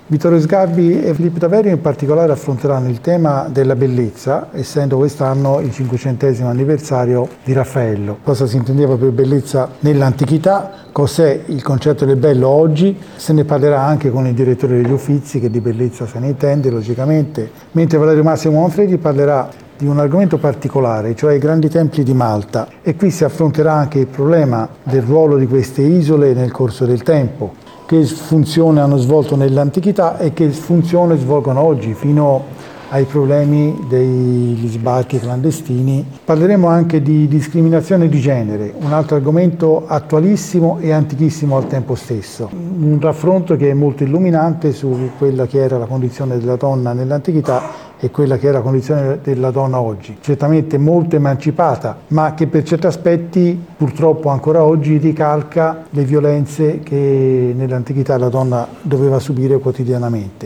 Vittorio Sgarbi e Filippo Taverio in particolare affronteranno il tema della bellezza, essendo quest'anno il 500° anniversario di Raffaello. Cosa si intendeva per bellezza nell'antichità, cos'è il concetto del bello oggi, se ne parlerà anche con il direttore degli Uffizi, che di bellezza se ne intende logicamente, mentre Valerio Massimo Manfredi parlerà di un argomento particolare, cioè i grandi templi di Malta, e qui si affronterà anche il problema del ruolo di queste isole nel corso del tempo, che funzione hanno svolto nell'antichità e che funzione svolgono oggi, fino ai problemi degli sbarchi clandestini. Parleremo anche di discriminazione di genere, un altro argomento attualissimo e antichissimo al tempo stesso. Un raffronto che è molto illuminante su quella che era la condizione della donna nell'antichità e quella che è la condizione della donna oggi. Certamente molto emancipata, ma che per certi aspetti purtroppo ancora oggi ricalca le violenze che nell'antichità la donna doveva subire quotidianamente.